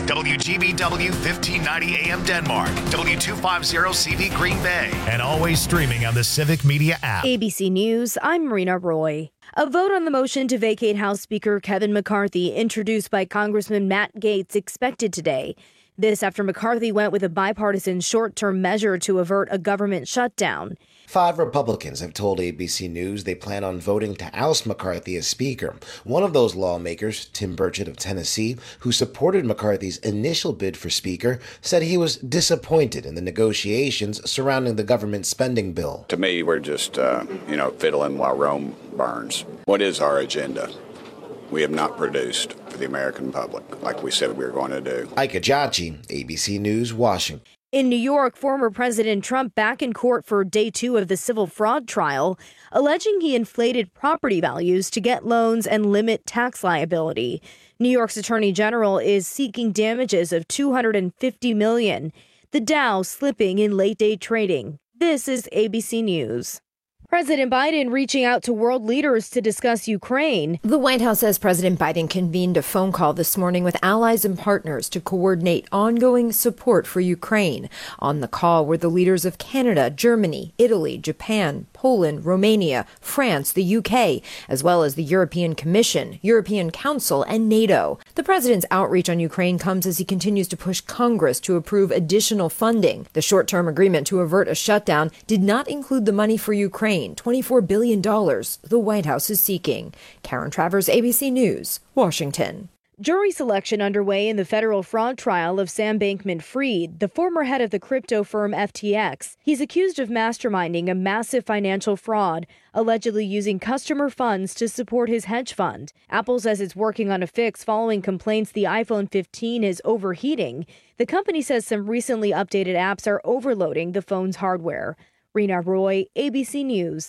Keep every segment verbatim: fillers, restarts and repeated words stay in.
W G B W fifteen ninety A M Denmark, W two fifty C V Green Bay, and always streaming on the Civic Media app. A B C News, I'm Marina Roy. A vote on the motion to vacate House Speaker Kevin McCarthy, introduced by Congressman Matt Gaetz, expected today. This after McCarthy went with a bipartisan short-term measure to avert a government shutdown. Five Republicans have told A B C News they plan on voting to oust McCarthy as Speaker. One of those lawmakers, Tim Burchett of Tennessee, who supported McCarthy's initial bid for Speaker, said he was disappointed in the negotiations surrounding the government spending bill. To me, we're just, uh, you know, fiddling while Rome burns. What is our agenda? We have not produced for the American public like we said we were going to do. Ike Ajachi, A B C News, Washington. In New York, former President Trump back in court for day two of the civil fraud trial, alleging he inflated property values to get loans and limit tax liability. New York's Attorney General is seeking damages of two hundred fifty million dollars. The Dow slipping in late-day trading. This is A B C News. President Biden reaching out to world leaders to discuss Ukraine. The White House says President Biden convened a phone call this morning with allies and partners to coordinate ongoing support for Ukraine. On the call were the leaders of Canada, Germany, Italy, Japan, Poland, Romania, France, the U K, as well as the European Commission, European Council, and NATO. The president's outreach on Ukraine comes as he continues to push Congress to approve additional funding. The short-term agreement to avert a shutdown did not include the money for Ukraine, twenty-four billion dollars the White House is seeking. Karen Travers, A B C News, Washington. Jury selection underway in the federal fraud trial of Sam Bankman-Fried, the former head of the crypto firm F T X. He's accused of masterminding a massive financial fraud, allegedly using customer funds to support his hedge fund. Apple says it's working on a fix following complaints the iPhone fifteen is overheating. The company says some recently updated apps are overloading the phone's hardware. Rena Roy, A B C News.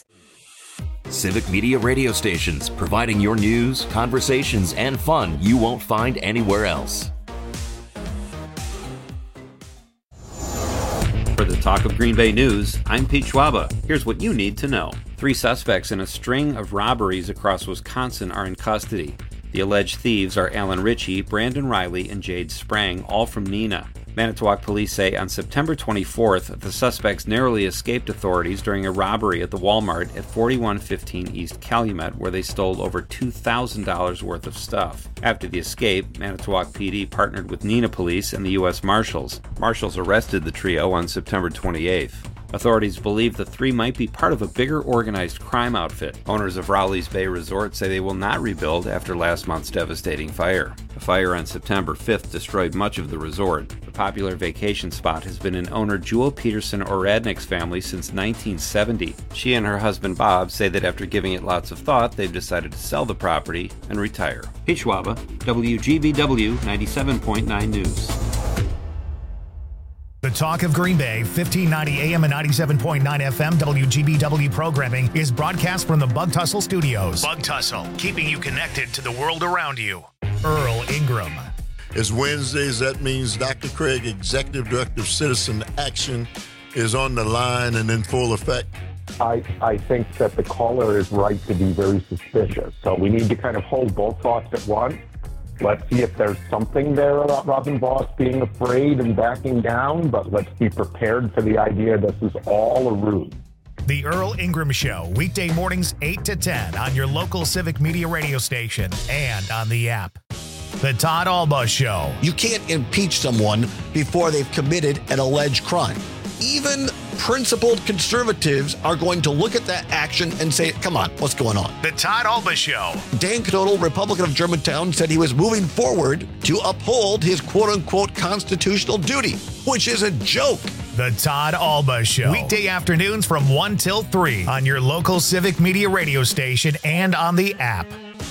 Civic Media radio stations, providing your news, conversations, and fun you won't find anywhere else. For the Talk of Green Bay News, I'm Pete Schwaba. Here's what you need to know. Three suspects in a string of robberies across Wisconsin are in custody. The alleged thieves are Alan Ritchie, Brandon Riley, and Jade Sprang, all from Neenah. Manitowoc police say on September twenty-fourth, the suspects narrowly escaped authorities during a robbery at the Walmart at forty-one fifteen East Calumet, where they stole over two thousand dollars worth of stuff. After the escape, Manitowoc P D partnered with Neenah Police and the U S Marshals. Marshals arrested the trio on September twenty-eighth. Authorities believe the three might be part of a bigger organized crime outfit. Owners of Rowley's Bay Resort say they will not rebuild after last month's devastating fire. The fire on September fifth destroyed much of the resort. The popular vacation spot has been in owner Jewel Peterson Oradnik's family since nineteen seventy. She and her husband Bob say that after giving it lots of thought, they've decided to sell the property and retire. Pete Schwaba, W G B W ninety-seven point nine News. The Talk of Green Bay, fifteen ninety A M and ninety-seven point nine F M W G B W programming is broadcast from the Bug Tussle Studios. Bug Tussle, keeping you connected to the world around you. Earl Ingram. It's Wednesdays. That means Doctor Craig, Executive Director of Citizen Action, is on the line and in full effect. I, I think that the caller is right to be very suspicious. So we need to kind of hold both thoughts at once. Let's see if there's something there about Robin Voss being afraid and backing down, but let's be prepared for the idea this is all a ruse. The Earl Ingram Show, weekday mornings eight to ten on your local Civic Media radio station and on the app. The Todd Alba Show. You can't impeach someone before they've committed an alleged crime. Even principled conservatives are going to look at that action and say, come on, what's going on? The Todd Alba Show. Dan Knodel, Republican of Germantown, said he was moving forward to uphold his quote-unquote constitutional duty, which is a joke. The Todd Alba Show. Weekday afternoons from one till three on your local Civic Media radio station and on the app.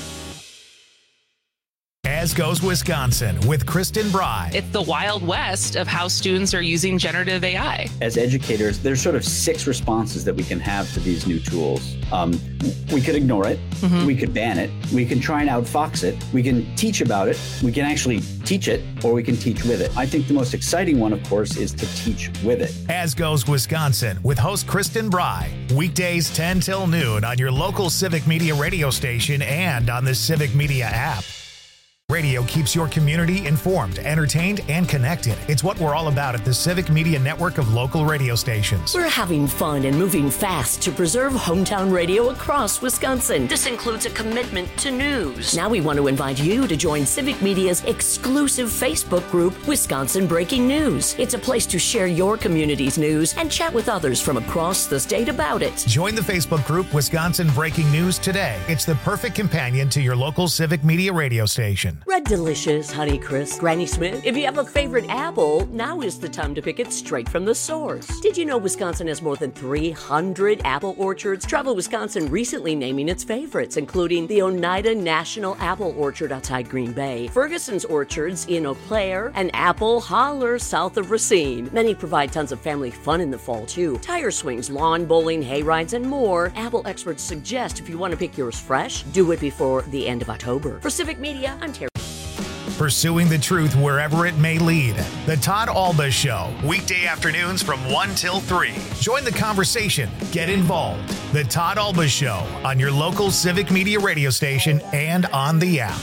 As Goes Wisconsin with Kristen Bry. It's the Wild West of how students are using generative A I. As educators, there's sort of six responses that we can have to these new tools. Um, we could ignore it. Mm-hmm. We could ban it. We can try and outfox it. We can teach about it. We can actually teach it, or we can teach with it. I think the most exciting one, of course, is to teach with it. As Goes Wisconsin with host Kristen Bry. Weekdays ten till noon on your local Civic Media radio station and on the Civic Media app. Radio keeps your community informed, entertained, and connected. It's what we're all about at the Civic Media Network of local radio stations. We're having fun and moving fast to preserve hometown radio across Wisconsin. This includes a commitment to news. Now we want to invite you to join Civic Media's exclusive Facebook group, Wisconsin Breaking News. It's a place to share your community's news and chat with others from across the state about it. Join the Facebook group Wisconsin Breaking News today. It's the perfect companion to your local Civic Media radio station. Red Delicious, Honeycrisp, Granny Smith. If you have a favorite apple, now is the time to pick it straight from the source. Did you know Wisconsin has more than three hundred apple orchards? Travel Wisconsin recently naming its favorites, including the Oneida National Apple Orchard outside Green Bay, Ferguson's Orchards in Eau Claire, and Apple Holler south of Racine. Many provide tons of family fun in the fall, too. Tire swings, lawn bowling, hay rides, and more. Apple experts suggest if you want to pick yours fresh, do it before the end of October. For Civic Media, I'm Terry. Pursuing the truth wherever it may lead. The Todd Alba Show, weekday afternoons from one till three. Join the conversation. Get involved. The Todd Alba Show on your local Civic Media radio station and on the app.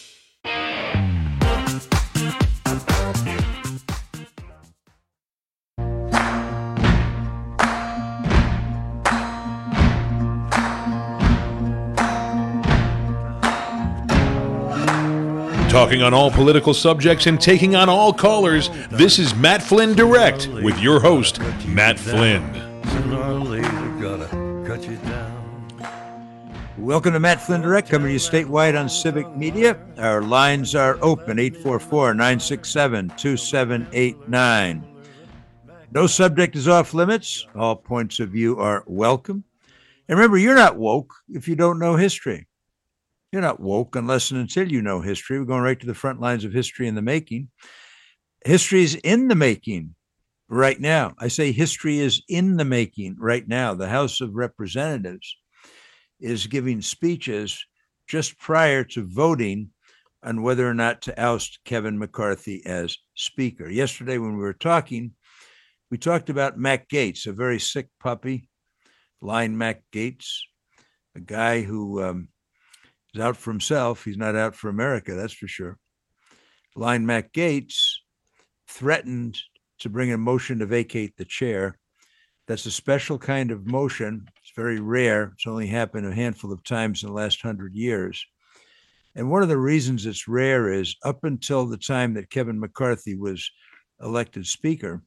Talking on all political subjects and taking on all callers, this is Matt Flynn Direct with your host, Matt Flynn. Welcome to Matt Flynn Direct, coming to you statewide on Civic Media. Our lines are open, eight four four, nine six seven, two seven eight nine. No subject is off limits. All points of view are welcome. And remember, you're not woke if you don't know history. You're not woke unless and until you know history. We're going right to the front lines of history in the making. History is in the making right now. I say history is in the making right now. The House of Representatives is giving speeches just prior to voting on whether or not to oust Kevin McCarthy as Speaker. Yesterday when we were talking, we talked about Matt Gaetz, a very sick puppy, blind Matt Gaetz, a guy who... Um, He's out for himself. He's not out for America, that's for sure. Blind Matt Gaetz threatened to bring a motion to vacate the chair. That's a special kind of motion. It's very rare. It's only happened a handful of times in the last hundred years. And one of the reasons it's rare is up until the time that Kevin McCarthy was elected Speaker,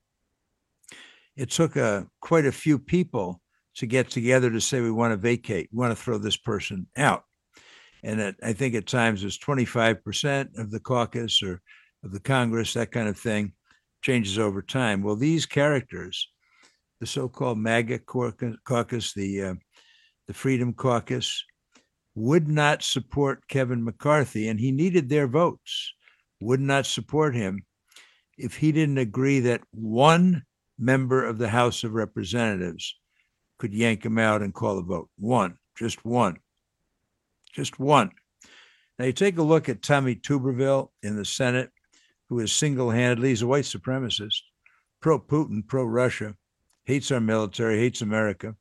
it took a, quite a few people to get together to say we want to vacate, we want to throw this person out. And it, I think at times it's twenty-five percent of the caucus or of the Congress, that kind of thing, changes over time. Well, these characters, the so-called MAGA caucus, the, uh, the Freedom Caucus, would not support Kevin McCarthy, and he needed their votes, would not support him if he didn't agree that one member of the House of Representatives could yank him out and call a vote. One, just one. Just one. Now you take a look at Tommy Tuberville in the Senate, who is single-handedly, he's a white supremacist, pro-Putin, pro-Russia, hates our military, hates America.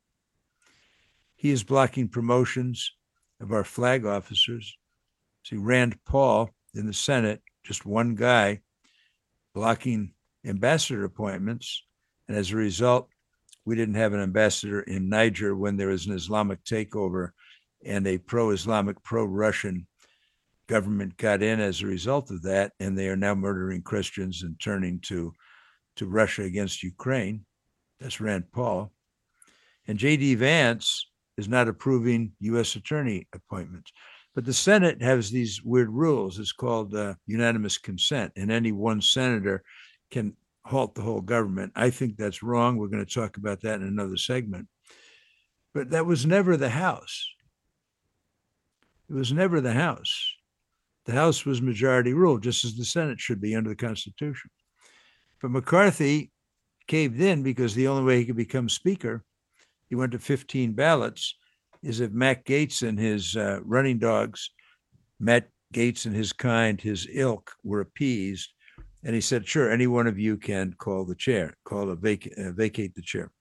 He is blocking promotions of our flag officers. See, Rand Paul in the Senate, just one guy, blocking ambassador appointments. And as a result, we didn't have an ambassador in Niger when there was an Islamic takeover and a pro-Islamic, pro-Russian government got in as a result of that, and they are now murdering Christians and turning to, to Russia against Ukraine. That's Rand Paul. And J D Vance is not approving U S attorney appointments. But the Senate has these weird rules. It's called uh, unanimous consent, and any one senator can halt the whole government. I think that's wrong. We're going to talk about that in another segment. But that was never the House. It was never the House. The House was majority rule, just as the Senate should be under the Constitution. But McCarthy caved in because the only way he could become Speaker, he went to fifteen ballots, is if Matt Gaetz and his uh, running dogs, Matt Gaetz and his kind, his ilk, were appeased. And he said, sure, any one of you can call the chair, call a vac- uh, vacate the chair.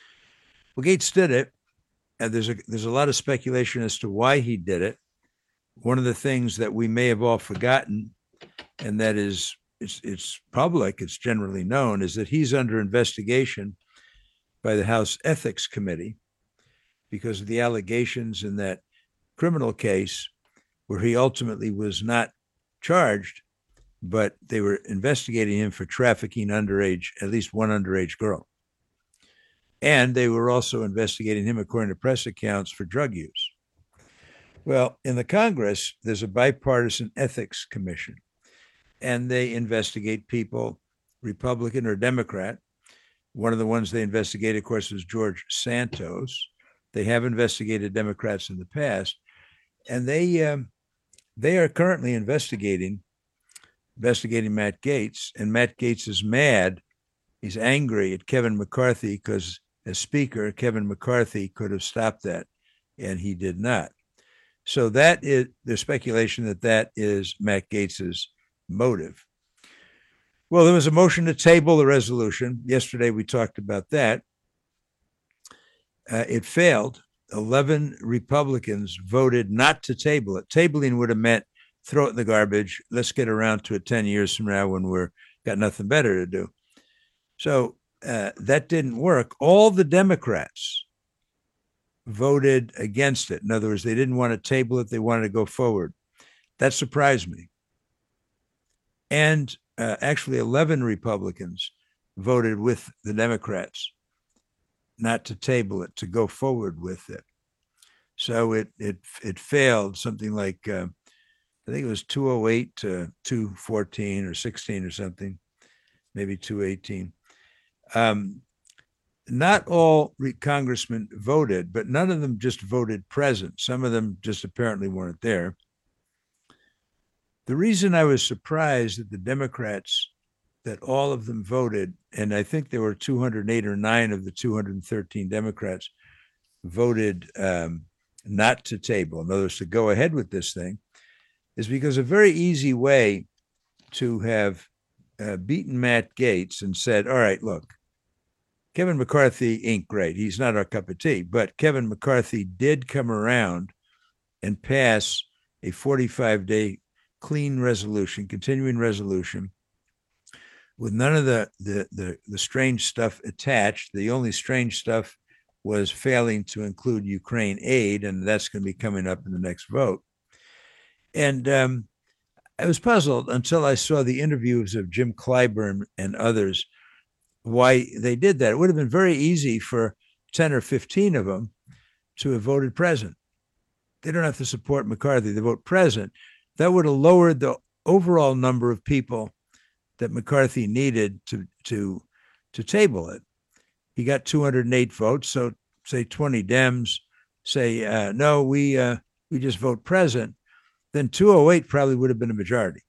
Well, Gaetz did it. And there's a there's a lot of speculation as to why he did it. one of the things that we may have all forgotten, and that is it's, it's public, it's generally known, is that he's under investigation by the House Ethics Committee because of the allegations in that criminal case where he ultimately was not charged, but they were investigating him for trafficking underage, at least one underage girl. And they were also investigating him, according to press accounts, for drug use. Well, in the Congress, there's a bipartisan ethics commission, and they investigate people, Republican or Democrat. One of the ones they investigated, of course, was George Santos. They have investigated Democrats in the past, and they um, they are currently investigating investigating Matt Gaetz, and Matt Gaetz is mad. He's angry at Kevin McCarthy because, as Speaker, Kevin McCarthy could have stopped that, and he did not. So that is the speculation that that is Matt Gaetz's motive. Well, there was a motion to table the resolution. Yesterday we talked about that. Uh, it failed. eleven Republicans voted not to table it. Tabling would have meant throw it in the garbage. Let's get around to it ten years from now when we're got nothing better to do. So uh, that didn't work. All the Democrats voted against it. In other words, they didn't want to table it. They wanted to go forward. That surprised me. And uh, actually, eleven Republicans voted with the Democrats not to table it, to go forward with it. So it it it failed something like, uh, I think it was two oh eight to two fourteen or sixteen or something, maybe two eighteen. Um, not all re- congressmen voted, but none of them just voted present. Some of them just apparently weren't there. The reason I was surprised that the Democrats, that all of them voted, and I think there were two hundred eight or nine of the two hundred thirteen Democrats voted um, not to table, in other words, to go ahead with this thing, is because a very easy way to have uh, beaten Matt Gaetz and said, all right, look, Kevin McCarthy ain't great. He's not our cup of tea. But Kevin McCarthy did come around and pass a forty-five day clean resolution, continuing resolution, with none of the, the, the, the strange stuff attached. The only strange stuff was failing to include Ukraine aid, and that's going to be coming up in the next vote. And um, I was puzzled until I saw the interviews of Jim Clyburn and others, why they did that. It would have been very easy for ten or fifteen of them to have voted present. They don't have to support McCarthy. They vote present. That would have lowered the overall number of people that McCarthy needed to, to, to table it. He got two hundred eight votes. So say twenty Dems say, uh, no, we, uh, we just vote present. Then two oh eight probably would have been a majority.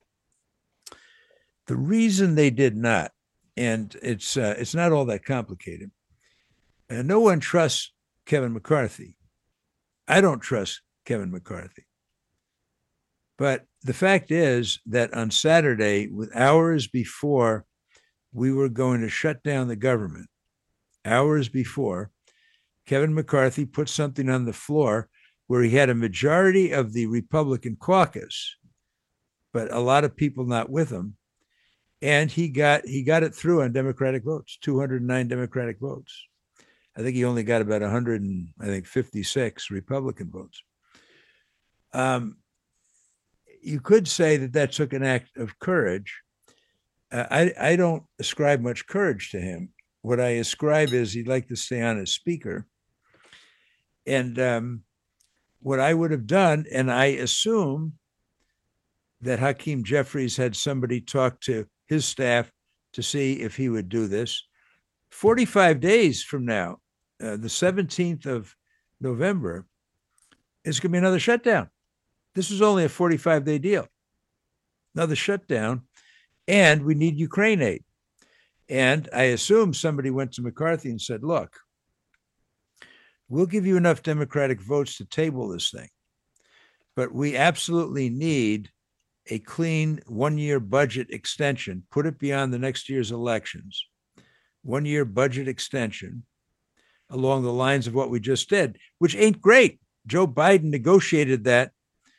The reason they did not, and it's uh, it's not all that complicated. And no one trusts Kevin McCarthy. I don't trust Kevin McCarthy. But the fact is that on Saturday, with hours before we were going to shut down the government, hours before, Kevin McCarthy put something on the floor where he had a majority of the Republican caucus, but a lot of people not with him. And he got he got it through on Democratic votes, two hundred nine Democratic votes. I think he only got about one hundred and I think fifty-six Republican votes. Um, you could say that that took an act of courage. Uh, I I don't ascribe much courage to him. What I ascribe is he'd like to stay on as Speaker. And um, what I would have done, and I assume that Hakeem Jeffries had somebody talk to his staff to see if he would do this. forty-five days from now, uh, the seventeenth of November, it's going to be another shutdown. This is only a forty-five day deal. Another shutdown, and we need Ukraine aid. And I assume somebody went to McCarthy and said, look, we'll give you enough Democratic votes to table this thing, but we absolutely need a clean one-year budget extension, put it beyond the next year's elections, one-year budget extension along the lines of what we just did, which ain't great. Joe Biden negotiated that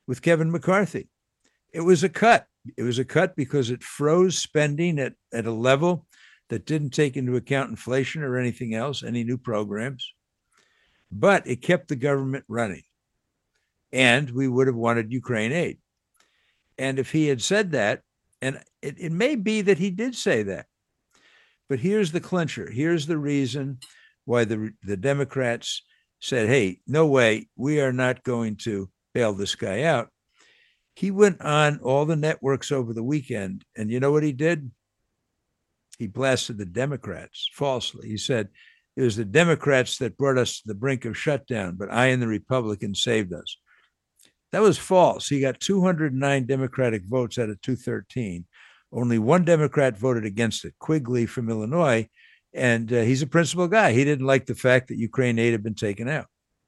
with Kevin McCarthy. It was a cut. It was a cut because it froze spending at, at a level that didn't take into account inflation or anything else, any new programs. But it kept the government running. And we would have wanted Ukraine aid. And if he had said that, and it, it may be that he did say that, but here's the clincher. Here's the reason why the, the Democrats said, hey, no way, we are not going to bail this guy out. He went on all the networks over the weekend, and you know what he did? He blasted the Democrats falsely. He said, it was the Democrats that brought us to the brink of shutdown, but I and the Republicans saved us. That was false. He got two hundred nine Democratic votes out of two thirteen. Only one Democrat voted against it, Quigley from Illinois, and uh, he's a principled guy. He didn't like the fact that Ukraine aid had been taken out.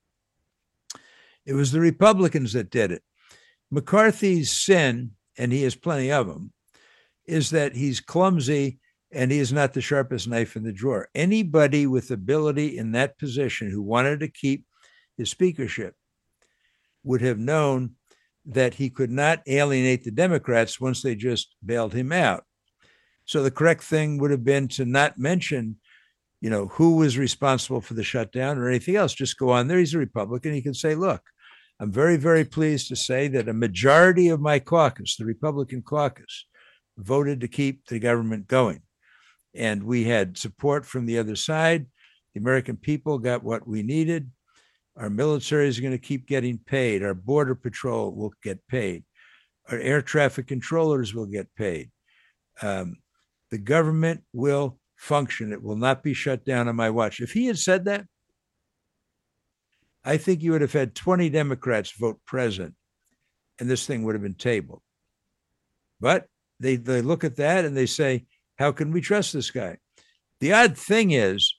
It was the Republicans that did it. McCarthy's sin, and he has plenty of them, is that he's clumsy and he is not the sharpest knife in the drawer. Anybody with ability in that position who wanted to keep his speakership would have known that he could not alienate the Democrats once they just bailed him out. So the correct thing would have been to not mention, you know, who was responsible for the shutdown or anything else. Just go on there. He's a Republican. He can say, look, I'm very, very pleased to say that a majority of my caucus, the Republican caucus, voted to keep the government going. And we had support from the other side. The American people got what we needed. Our military is going to keep getting paid. Our border patrol will get paid. Our air traffic controllers will get paid. Um, the government will function. It will not be shut down on my watch. If he had said that, I think you would have had twenty Democrats vote present, and this thing would have been tabled. But they, they look at that and they say, how can we trust this guy? The odd thing is,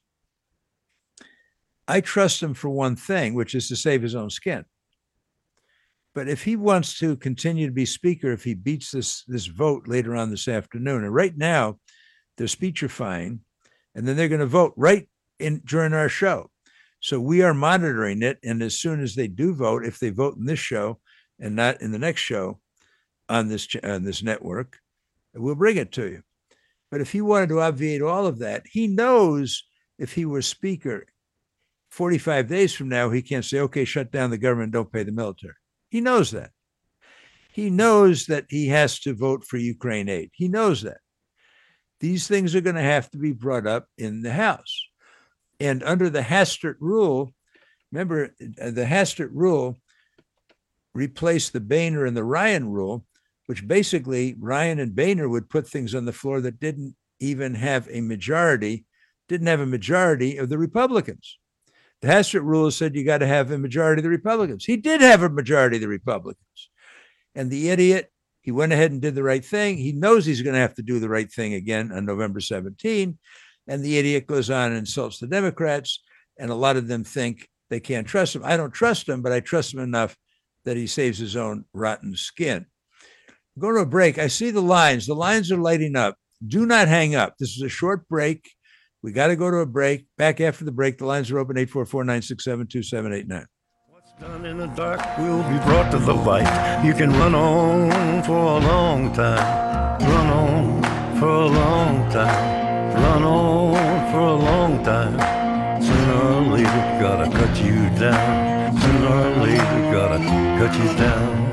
I trust him for one thing, which is to save his own skin. But if he wants to continue to be speaker, if he beats this, this vote later on this afternoon, and right now they're speechifying, and then they're going to vote right in during our show. So we are monitoring it. And as soon as they do vote, if they vote in this show and not in the next show on this, on this network, we'll bring it to you. But if he wanted to obviate all of that, he knows if he were speaker forty-five days from now, he can't say, okay, shut down the government, don't pay the military. He knows that. He knows that he has to vote for Ukraine aid. He knows that. These things are going to have to be brought up in the House. And under the Hastert rule, remember, the Hastert rule replaced the Boehner and the Ryan rule, which basically Ryan and Boehner would put things on the floor that didn't even have a majority, didn't have a majority of the Republicans. The Hastert rule said you got to have a majority of the Republicans. He did have a majority of the Republicans. And the idiot, he went ahead and did the right thing. He knows he's going to have to do the right thing again on November seventeenth. And the idiot goes on and insults the Democrats. And a lot of them think they can't trust him. I don't trust him, but I trust him enough that he saves his own rotten skin. Go to a break. I see the lines. The lines are lighting up. Do not hang up. This is a short break. We got to go to a break. Back after the break. The lines are open, eight four four, nine six seven, two seven eight nine. What's done in the dark will be brought to the light. You can run on for a long time. Run on for a long time. Run on for a long time. Sooner or later, gotta cut you down. Sooner or later, gotta cut you down.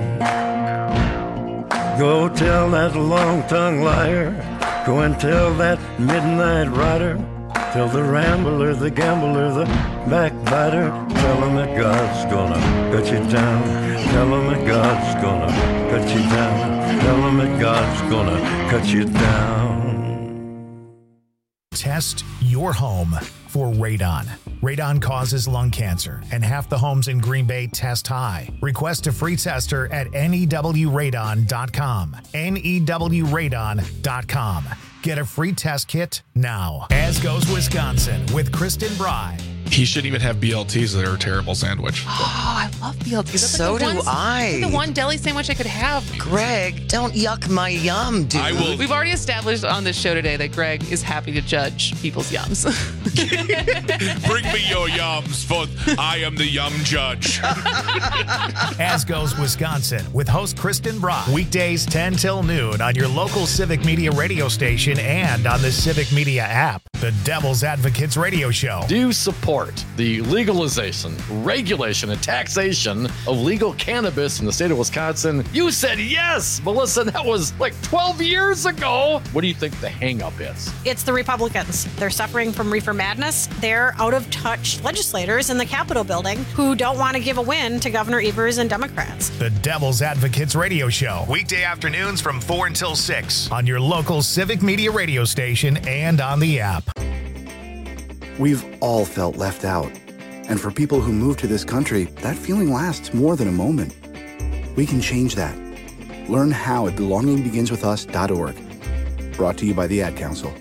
Go tell that long-tongued liar. Go and tell that midnight rider. Tell the rambler, the gambler, the backbiter. Tell him that God's gonna cut you down. Tell him that God's gonna cut you down. Tell him that God's gonna cut you down. Test your home for radon. Radon causes lung cancer, and half the homes in Green Bay test high. Request a free tester at N E W radon dot com. N E W radon dot com. Get a free test kit now. As goes Wisconsin with Kristen Bry. He shouldn't even have B L Ts that are a terrible sandwich. Oh, I love B L Ts. That's So like the do one, I. The one deli sandwich I could have. Greg, don't yuck my yum, dude. I will. We've already established on this show today that Greg is happy to judge people's yums. Bring me your yums, for I am the yum judge. As Goes Wisconsin with host Kristen Brock. Weekdays ten till noon on your local Civic Media radio station and on the Civic Media app. The Devil's Advocates Radio Show. Do you support the legalization, regulation, and taxation of legal cannabis in the state of Wisconsin? You said yes, Melissa. That was like twelve years ago. What do you think the hang-up is? It's the Republicans. They're suffering from reefer madness. They're out-of-touch legislators in the Capitol building who don't want to give a win to Governor Evers and Democrats. The Devil's Advocates Radio Show. Weekday afternoons from four until six on your local Civic Media radio station and on the app. We've all felt left out. And for people who move to this country, that feeling lasts more than a moment. We can change that. Learn how at belonging begins with us dot org. Brought to you by the Ad Council.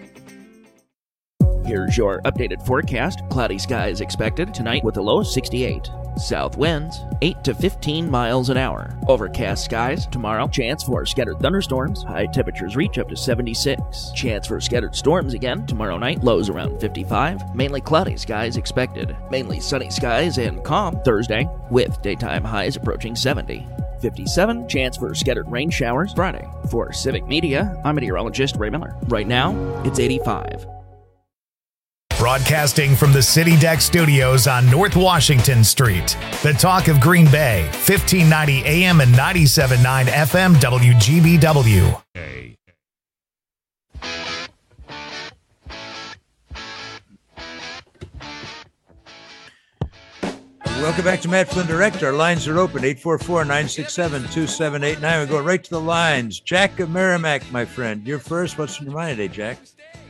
Here's your updated forecast. Cloudy skies expected tonight with a low of sixty-eight. South winds eight to fifteen miles an hour. Overcast skies tomorrow. Chance for scattered thunderstorms. High temperatures reach up to seventy-six. Chance for scattered storms again tomorrow night. Lows around fifty-five. Mainly cloudy skies expected. Mainly sunny skies and calm Thursday with daytime highs approaching seventy. fifty-seven. Chance for scattered rain showers Friday. For Civic Media, I'm meteorologist Ray Miller. Right now, it's eighty-five. Broadcasting from the City Deck Studios on North Washington Street. The talk of Green Bay, fifteen ninety A M and ninety-seven point nine F M W G B W. Welcome back to Matt Flynn Direct. Our lines are open, eight four four, nine six seven, two seven eight nine. We go right to the lines. Jack of Merrimack, my friend. You're first. What's on your mind today, Jack?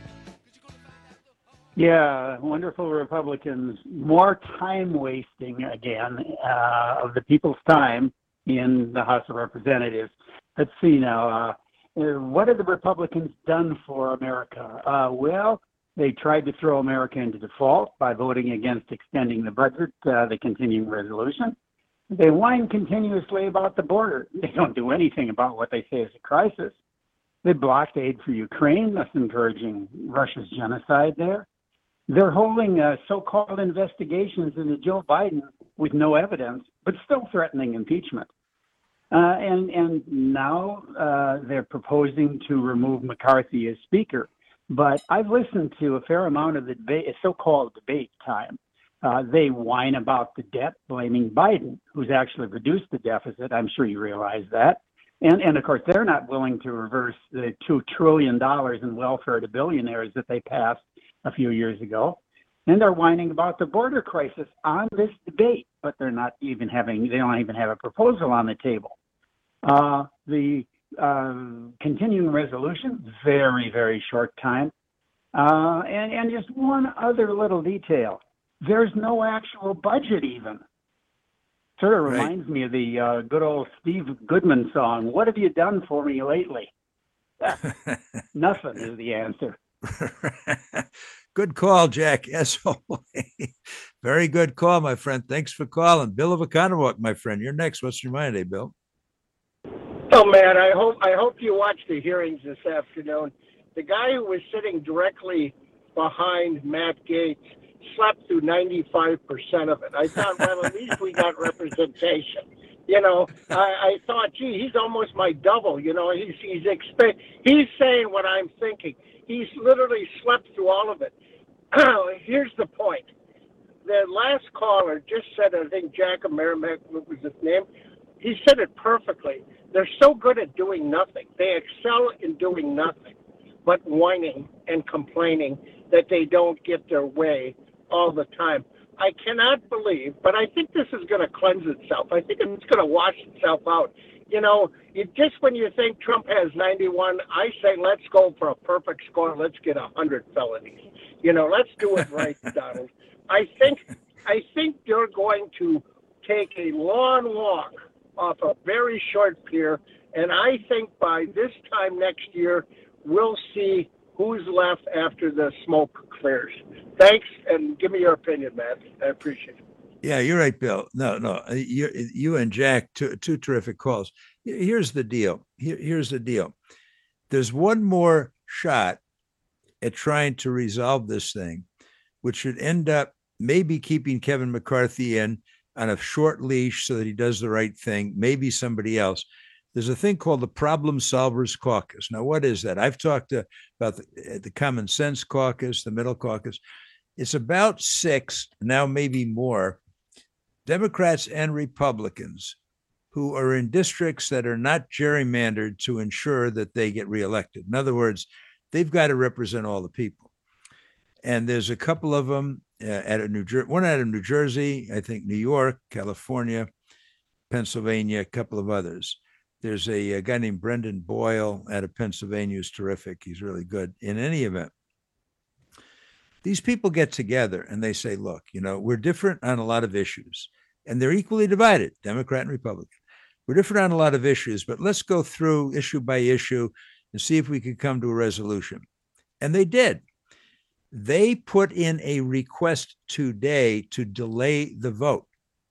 Yeah, wonderful Republicans. More time wasting again uh, of the people's time in the House of Representatives. Let's see now. Uh, what have the Republicans done for America? Uh, well, they tried to throw America into default by voting against extending the budget, uh, the continuing resolution. They whine continuously about the border. They don't do anything about what they say is a crisis. They blocked aid for Ukraine, thus encouraging Russia's genocide there. They're holding uh, so-called investigations into Joe Biden with no evidence, but still threatening impeachment. Uh, and and now uh, they're proposing to remove McCarthy as Speaker. But I've listened to a fair amount of the debate, so-called debate time. Uh, they whine about the debt, blaming Biden, who's actually reduced the deficit. I'm sure you realize that. And, and of course, they're not willing to reverse the two trillion dollars in welfare to billionaires that they passed a few years ago. And they're whining about the border crisis on this debate, but they're not even having, they don't even have a proposal on the table. Uh, the uh, continuing resolution, very, very short time. Uh, and, and just one other little detail. There's no actual budget even. Sort of reminds right. me of the uh, good old Steve Goodman song, "What have you done for me lately?" Nothing is the answer. Good call, Jack. As always. Very good call, my friend. Thanks for calling. Bill of Economowoc, my friend. You're next. What's your mind today, Bill? Oh, man, I hope I hope you watched the hearings this afternoon. The guy who was sitting directly behind Matt Gaetz slept through ninety-five percent of it. I thought, well, at least we got representation. You know, I, I thought, gee, he's almost my double. You know, he's he's expe- he's saying what I'm thinking. He's literally slept through all of it. Here's the point. The last caller just said, I think Jack of Merrimack was his name. He said it perfectly. They're so good at doing nothing. They excel in doing nothing but whining and complaining that they don't get their way all the time. I cannot believe, but I think this is going to cleanse itself. I think it's going to wash itself out. You know, you, just when you think Trump has ninety-one, I say let's go for a perfect score. Let's get one hundred felonies. You know, let's do it right, Donald. I think I think they're going to take a long walk off a very short pier, and I think by this time next year, we'll see who's left after the smoke clears? Thanks, and give me your opinion, Matt. I appreciate it. Yeah, you're right, Bill. No, no, you, you and Jack, two, two terrific calls. Here's the deal. Here, here's the deal. There's one more shot at trying to resolve this thing, which should end up maybe keeping Kevin McCarthy in on a short leash so that he does the right thing, maybe somebody else. There's a thing called the Problem Solvers Caucus. Now, what is that? I've talked to, about the, the Common Sense Caucus, the Middle Caucus. It's about six, now maybe more, Democrats and Republicans who are in districts that are not gerrymandered to ensure that they get reelected. In other words, they've got to represent all the people. And there's a couple of them uh, at a New Jer- one out of New Jersey, I think New York, California, Pennsylvania, a couple of others. There's a, a guy named Brendan Boyle out of Pennsylvania who's terrific. He's really good. In any event, these people get together and they say, look, you know, we're different on a lot of issues, and they're equally divided, Democrat and Republican. We're different on a lot of issues, but let's go through issue by issue and see if we can come to a resolution. And they did. They put in a request today to delay the vote.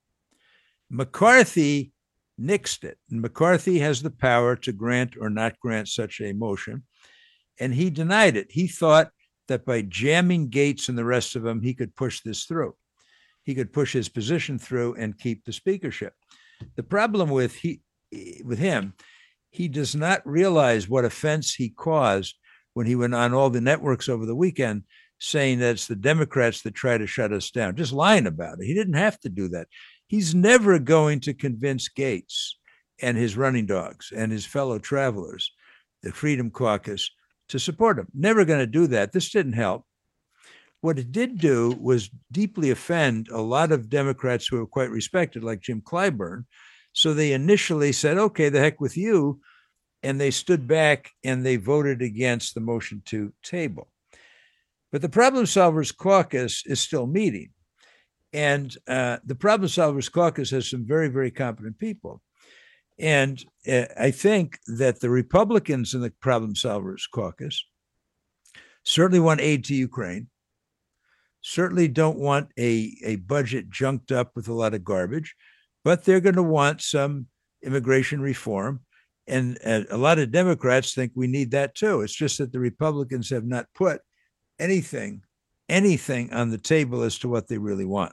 McCarthy nixed it. And McCarthy has the power to grant or not grant such a motion. And he denied it. He thought that by jamming Gaetz and the rest of them, he could push this through. He could push his position through and keep the speakership. The problem with he with him, he does not realize what offense he caused when he went on all the networks over the weekend saying that it's the Democrats that try to shut us down, just lying about it. He didn't have to do that. He's never going to convince Gaetz and his running dogs and his fellow travelers, the Freedom Caucus, to support him. Never going to do that. This didn't help. What it did do was deeply offend a lot of Democrats who are quite respected, like Jim Clyburn. So they initially said, okay, the heck with you. And they stood back and they voted against the motion to table. But the Problem Solvers Caucus is still meeting. And uh, the Problem Solvers Caucus has some very, very competent people. And uh, I think that the Republicans in the Problem Solvers Caucus certainly want aid to Ukraine, certainly don't want a, a budget junked up with a lot of garbage, but they're going to want some immigration reform. And uh, a lot of Democrats think we need that too. It's just that the Republicans have not put anything, anything on the table as to what they really want.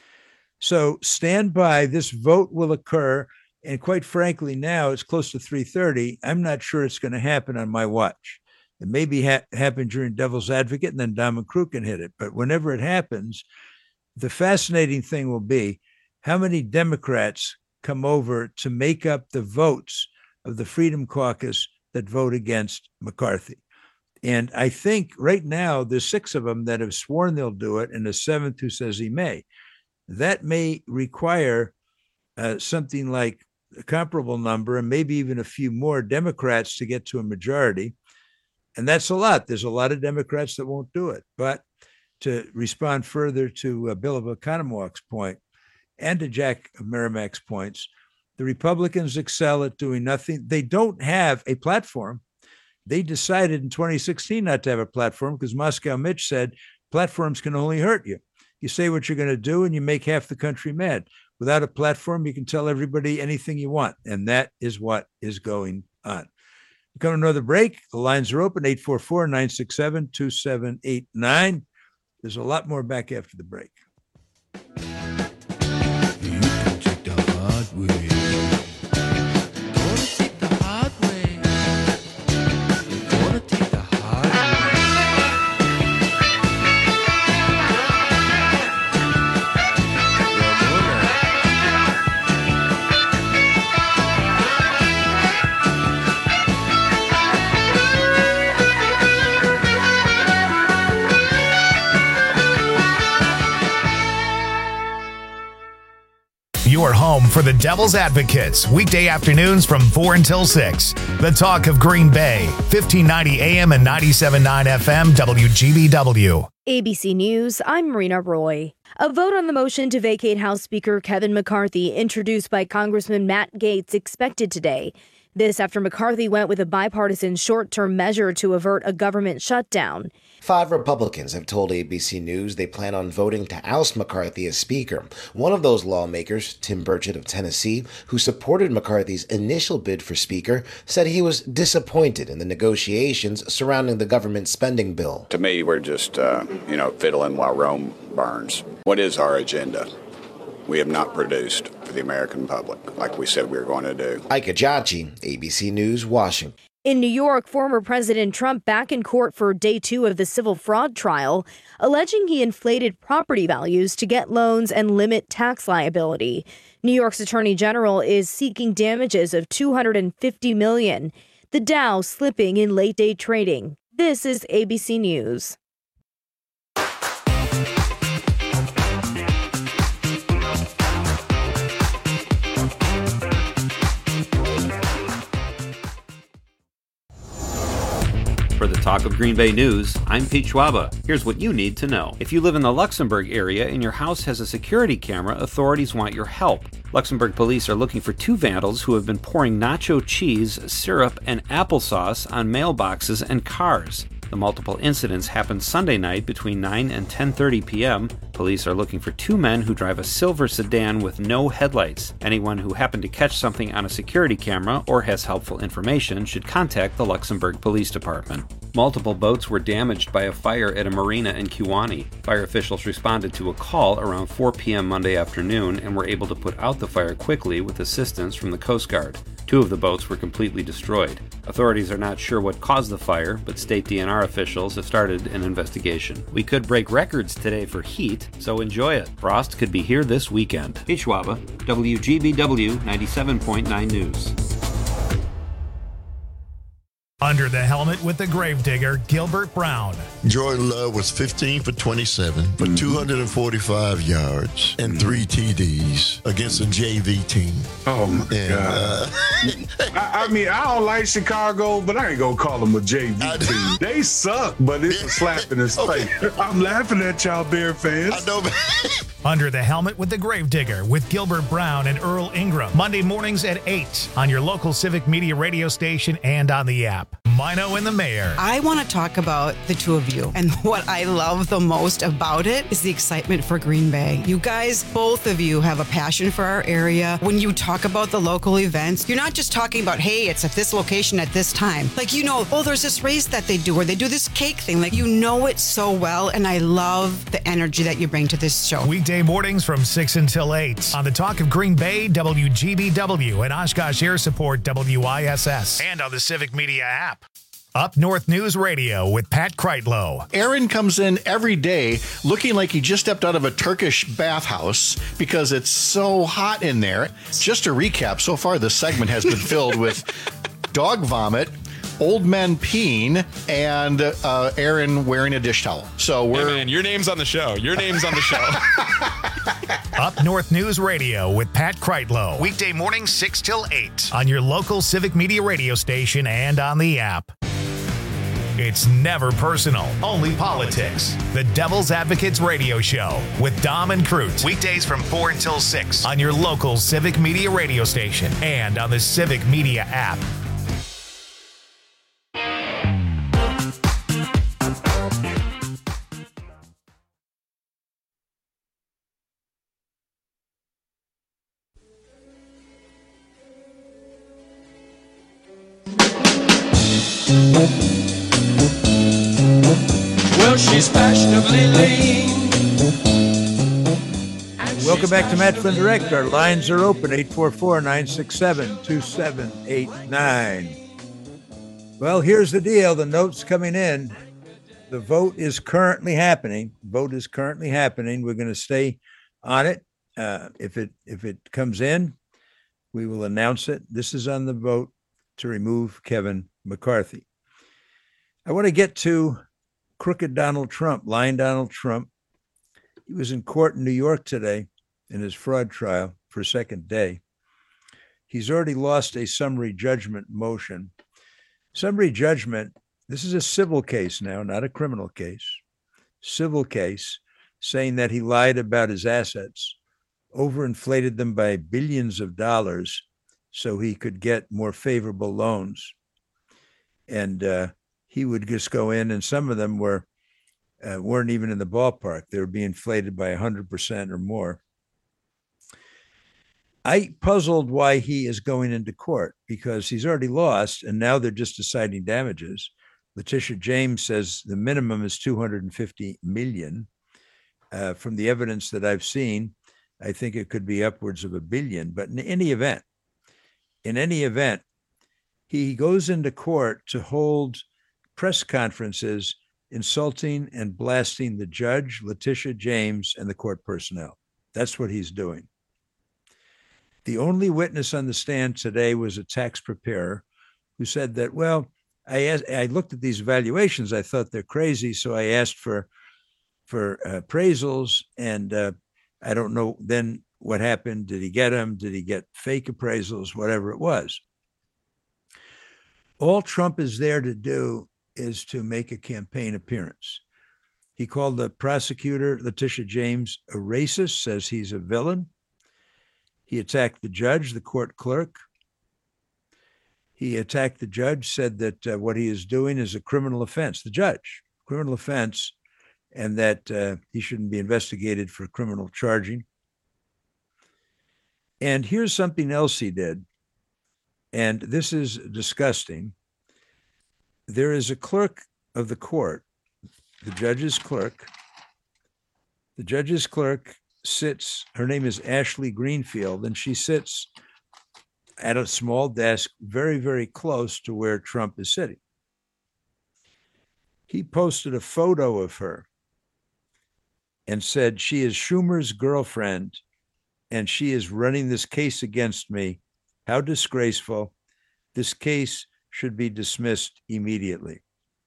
So stand by. This vote will occur. And quite frankly, now it's close to three thirty. I'm not sure it's going to happen on my watch. It may be ha- happen during Devil's Advocate, and then Don McCrew can hit it. But whenever it happens, the fascinating thing will be how many Democrats come over to make up the votes of the Freedom Caucus that vote against McCarthy. And I think right now there's six of them that have sworn they'll do it, and a seventh who says he may. That may require uh, something like a comparable number and maybe even a few more Democrats to get to a majority. And that's a lot. There's a lot of Democrats that won't do it. But to respond further to uh, Bill of Oconomow's point and to Jack of Merrimack's points, the Republicans excel at doing nothing. They don't have a platform. They decided in twenty sixteen not to have a platform because Moscow Mitch said platforms can only hurt you. You say what you're going to do and you make half the country mad. Without a platform, you can tell everybody anything you want. And that is what is going on. We come to another break. The lines are open, eight four four, nine six seven, two seven eight nine. There's a lot more back after the break. You can take the hard way. Your home for the Devil's Advocates, weekday afternoons from four until six. The talk of Green Bay, fifteen ninety A M and ninety-seven point nine F M, W G B W. A B C News, I'm Marina Roy. A vote on the motion to vacate House Speaker Kevin McCarthy, introduced by Congressman Matt Gaetz, expected today. This after McCarthy went with a bipartisan short-term measure to avert a government shutdown. Five Republicans have told A B C News they plan on voting to oust McCarthy as Speaker. One of those lawmakers, Tim Burchett of Tennessee, who supported McCarthy's initial bid for Speaker, said he was disappointed in the negotiations surrounding the government spending bill. To me, we're just, uh, you know, fiddling while Rome burns. What is our agenda? We have not produced for the American public like we said we were going to do. Ike Ajachi, A B C News, Washington. In New York, former President Trump back in court for day two of the civil fraud trial, alleging he inflated property values to get loans and limit tax liability. New York's Attorney General is seeking damages of two hundred fifty million dollars. The Dow slipping in late-day trading. This is A B C News. For the Talk of Green Bay News, I'm Pete Schwaba. Here's what you need to know. If you live in the Luxembourg area and your house has a security camera, authorities want your help. Luxembourg police are looking for two vandals who have been pouring nacho cheese, syrup, and applesauce on mailboxes and cars. The multiple incidents happened Sunday night between nine and ten thirty p.m. Police are looking for two men who drive a silver sedan with no headlights. Anyone who happened to catch something on a security camera or has helpful information should contact the Luxembourg Police Department. Multiple boats were damaged by a fire at a marina in Kewanee. Fire officials responded to a call around four p.m. Monday afternoon and were able to put out the fire quickly with assistance from the Coast Guard. Two of the boats were completely destroyed. Authorities are not sure what caused the fire, but state D N R officials have started an investigation. We could break records today for heat, so enjoy it. Frost could be here this weekend. Pete Schwaba, W G B W ninety-seven point nine News. Under the helmet with the gravedigger, Gilbert Brown. Jordan Love was fifteen for twenty-seven for mm-hmm. two hundred forty-five yards and three T Ds against a J V team. Oh, my and, God. Uh, I, I mean, I don't like Chicago, but I ain't going to call them a J V team. They suck, but it's a slap in his okay. face. I'm laughing at y'all Bear fans. I know, man. Under the helmet with the gravedigger with Gilbert Brown and Earl Ingram. Monday mornings at eight on your local Civic Media radio station and on the app. Mino and the Mayor. I want to talk about the two of you. And what I love the most about it is the excitement for Green Bay. You guys, both of you have a passion for our area. When you talk about the local events, you're not just talking about, hey, it's at this location at this time. Like, you know, oh, there's this race that they do, or they do this cake thing. Like, you know it so well. And I love the energy that you bring to this show. Weekday mornings from six until eight on the Talk of Green Bay, W G B W, and Oshkosh Air Support, W I S S, and on the Civic Media app. Up North News Radio with Pat Kreitlow. Aaron comes in every day looking like he just stepped out of a Turkish bathhouse because it's so hot in there. Just to recap, so far this segment has been filled with dog vomit, old men peeing, and uh, Aaron wearing a dish towel. So we're... Hey man, your name's on the show. Your name's on the show. Up North News Radio with Pat Kreitlow. Weekday mornings six till eight on your local Civic Media radio station and on the app. It's never personal, only politics. The Devil's Advocates Radio Show with Dom and Crute. Weekdays from four until six on your local Civic Media radio station and on the Civic Media app. Well, she's fashionably lean. Welcome back to Matt Flynn Direct. Our lines are open, eight four four, nine six seven, two seven eight nine. Well, here's the deal. The note's coming in. The vote is currently happening. Vote is currently happening. We're going to stay on it. Uh, if it if it comes in, we will announce it. This is on the vote to remove Kevin McCarthy. I want to get to crooked Donald Trump, lying Donald Trump. He was in court in New York today in his fraud trial for a second day. He's already lost a summary judgment motion. Summary judgment, this is a civil case now, not a criminal case. Civil case saying that he lied about his assets, overinflated them by billions of dollars so he could get more favorable loans. And uh, he would just go in, and some of them were, uh, weren't even in the ballpark. They were being inflated by one hundred percent or more. I puzzled why he is going into court, because he's already lost, and now they're just deciding damages. Letitia James says the minimum is two hundred fifty million. Uh, from the evidence that I've seen, I think it could be upwards of a billion. But in any event, in any event, he goes into court to hold press conferences insulting and blasting the judge, Letitia James, and the court personnel. That's what he's doing. The only witness on the stand today was a tax preparer who said that, well, I asked, I looked at these valuations. I thought they're crazy, so I asked for for uh, appraisals, and uh, I don't know then what happened. Did he get them? Did he get fake appraisals? Whatever it was. All Trump is there to do is to make a campaign appearance. He called the prosecutor, Letitia James, a racist, says he's a villain. He attacked the judge, the court clerk. He attacked the judge, said that uh, what he is doing is a criminal offense, the judge, criminal offense, and that uh, he shouldn't be investigated for criminal charging. And here's something else he did, and this is disgusting. There is a clerk of the court, the judge's clerk. The judge's clerk sits, her name is Ashley Greenfield, and she sits at a small desk very, very close to where Trump is sitting. He posted a photo of her and said, she is Schumer's girlfriend, and she is running this case against me. How disgraceful. This case should be dismissed immediately.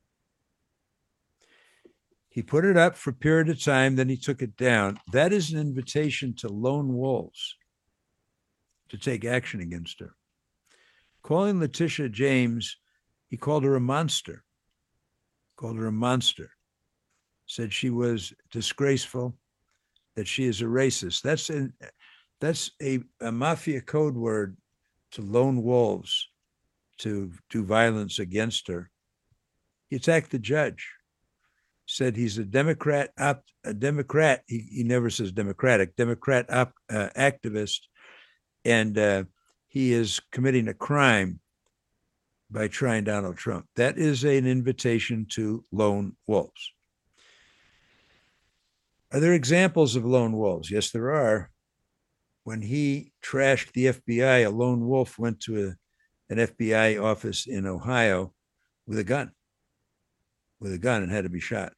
He put it up for a period of time, then he took it down. That is an invitation to lone wolves to take action against her. Calling Letitia James, he called her a monster, called her a monster, said she was disgraceful, that she is a racist. That's, an, that's a, a mafia code word to lone wolves to do violence against her. He attacked the judge, said he's a Democrat, op, a Democrat, he, he never says Democratic, Democrat op, uh, activist, and uh, he is committing a crime by trying Donald Trump. That is an invitation to lone wolves. Are there examples of lone wolves? Yes, there are. When he trashed the F B I, a lone wolf went to a, an F B I office in Ohio with a gun, with a gun and had to be shot.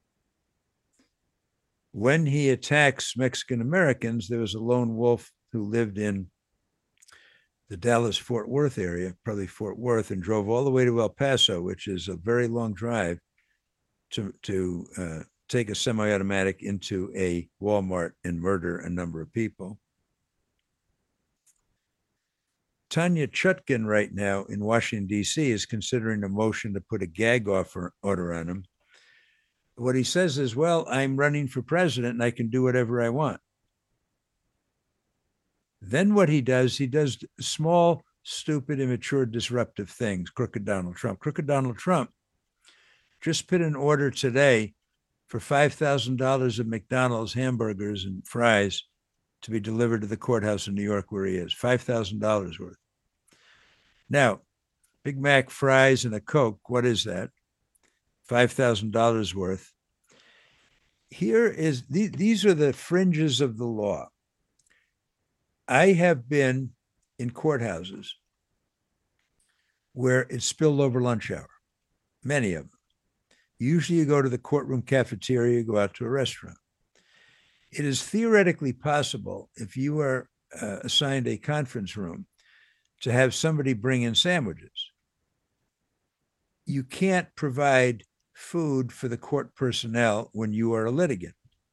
When he attacks Mexican Americans, there was a lone wolf who lived in the Dallas-Fort Worth area, probably Fort Worth, and drove all the way to El Paso, which is a very long drive, to, to uh, take a semi-automatic into a Walmart and murder a number of people. Tanya Chutkin right now in Washington, D C is considering a motion to put a gag offer order on him. What he says is, well, I'm running for president and I can do whatever I want. Then what he does, he does small, stupid, immature, disruptive things. Crooked Donald Trump. Crooked Donald Trump just put an order today for five thousand dollars of McDonald's hamburgers and fries to be delivered to the courthouse in New York where he is, five thousand dollars worth. Now, Big Mac fries and a Coke, what is that? five thousand dollars worth. Here is, these are the fringes of the law. I have been in courthouses where it spilled over lunch hour, many of them. Usually you go to the courtroom cafeteria, you go out to a restaurant. It is theoretically possible, if you are uh, assigned a conference room, to have somebody bring in sandwiches. You can't provide food for the court personnel when you are a litigant.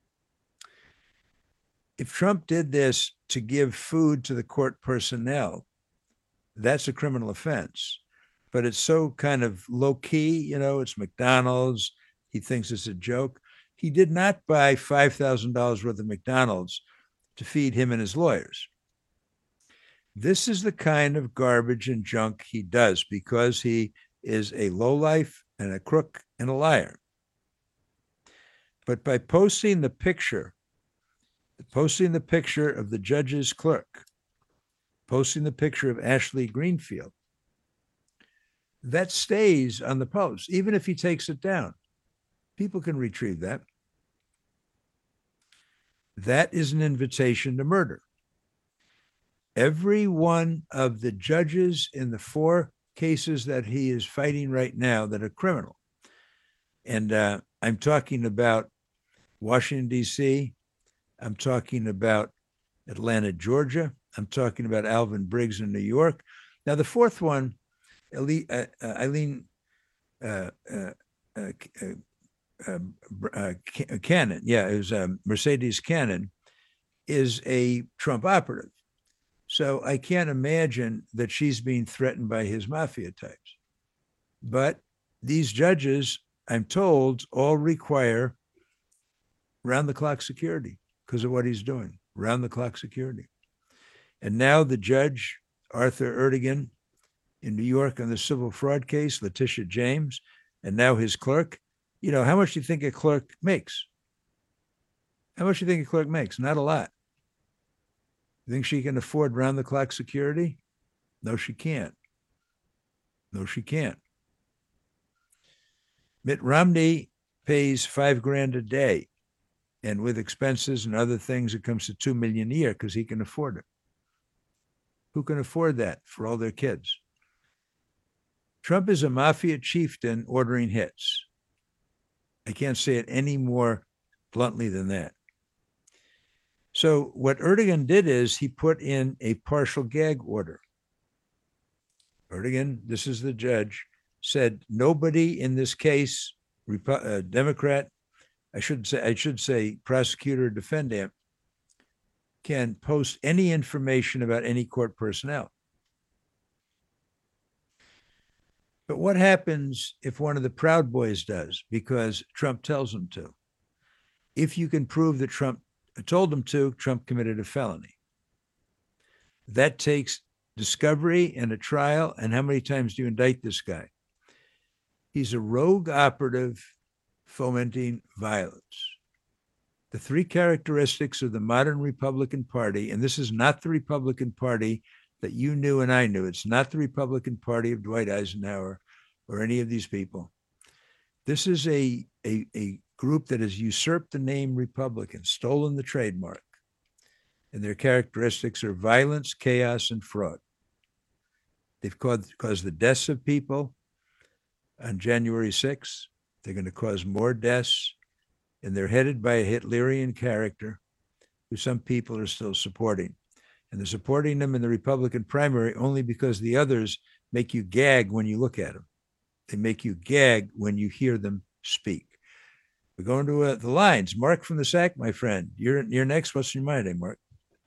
If Trump did this to give food to the court personnel, that's a criminal offense. But it's so kind of low key, you know, it's McDonald's. He thinks it's a joke. He did not buy five thousand dollars worth of McDonald's to feed him and his lawyers. This is the kind of garbage and junk he does because he is a lowlife and a crook and a liar. But by posting the picture, posting the picture of the judge's clerk, posting the picture of Ashley Greenfield, that stays on the post, even if he takes it down. People can retrieve that. That is an invitation to murder. Every one of the judges in the four cases that he is fighting right now that are criminal, and uh, I'm talking about Washington, D C, I'm talking about Atlanta, Georgia, I'm talking about Alvin Briggs in New York. Now, the fourth one, Eileen uh, uh, uh, uh, uh, Cannon, yeah, it was um, Mercedes Cannon, is a Trump operative. So I can't imagine that she's being threatened by his mafia types. But these judges, I'm told, all require round-the-clock security because of what he's doing, round-the-clock security. And now the judge, Arthur Erdogan, in New York on the civil fraud case, Letitia James, and now his clerk. You know, how much do you think a clerk makes? How much do you think a clerk makes? Not a lot. You think she can afford round-the-clock security? No, she can't. No, she can't. Mitt Romney pays five grand a day, and with expenses and other things, it comes to two million a year because he can afford it. Who can afford that for all their kids? Trump is a mafia chieftain ordering hits. I can't say it any more bluntly than that. So what Erdogan did is he put in a partial gag order. Erdogan, this is the judge, said nobody in this case, uh, Democrat, I should say, I should say prosecutor or defendant, can post any information about any court personnel. But what happens if one of the Proud Boys does because Trump tells them to? If you can prove that Trump told them to, Trump committed a felony. That takes discovery and a trial. And how many times do you indict this guy? He's a rogue operative fomenting violence. The three characteristics of the modern Republican Party, and this is not the Republican Party that you knew and I knew. It's not the Republican Party of Dwight Eisenhower or any of these people. This is a, a, a group that has usurped the name Republican, stolen the trademark. And their characteristics are violence, chaos, and fraud. They've caused, caused the deaths of people on January sixth. They're going to cause more deaths. And they're headed by a Hitlerian character who some people are still supporting. And they're supporting them in the Republican primary only because the others make you gag when you look at them. They make you gag when you hear them speak. We're going to uh, the lines. Mark from the S A C, my friend. You're you're next. What's in your mind, eh, Mark?